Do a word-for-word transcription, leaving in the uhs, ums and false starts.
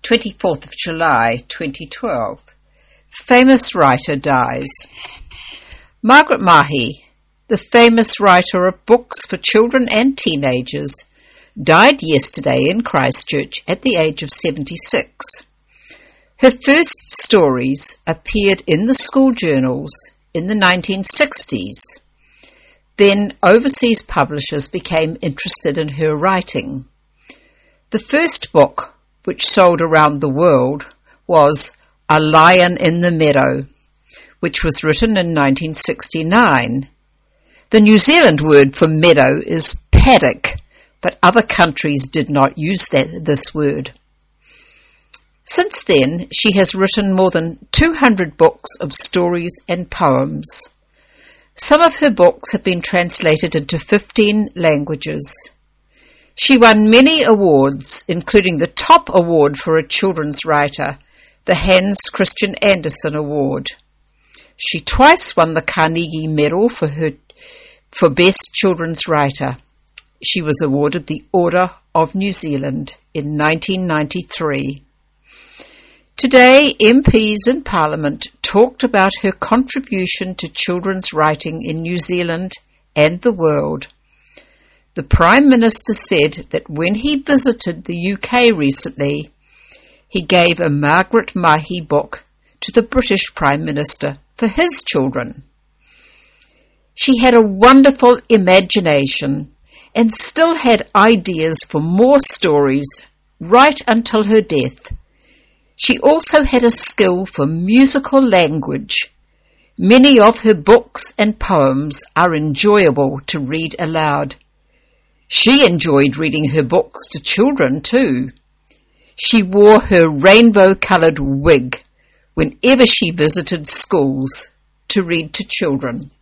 twenty-fourth of July, twenty twelve. Famous writer dies. Margaret Mahy, the famous writer of books for children and teenagers, died yesterday in Christchurch at the age of seventy-six. Her first stories appeared in the school journals in the nineteen sixties. Then overseas publishers became interested in her writing. The first book, which sold around the world, was A Lion in the Meadow, which was written in nineteen sixty-nine. The New Zealand word for meadow is paddock, but other countries did not use that, this word. Since then, she has written more than two hundred books of stories and poems. Some of her books have been translated into fifteen languages. She won many awards, including the top award for a children's writer, the Hans Christian Andersen Award. She twice won the Carnegie Medal for her for Best Children's Writer. She was awarded the Order of New Zealand in nineteen ninety-three. Today, M Ps in Parliament talked about her contribution to children's writing in New Zealand and the world. The Prime Minister said that when he visited the U K recently, he gave a Margaret Mahy book to the British Prime Minister for his children. She had a wonderful imagination and still had ideas for more stories right until her death. She also had a skill for musical language. Many of her books and poems are enjoyable to read aloud. She enjoyed reading her books to children too. She wore her rainbow-coloured wig whenever she visited schools to read to children.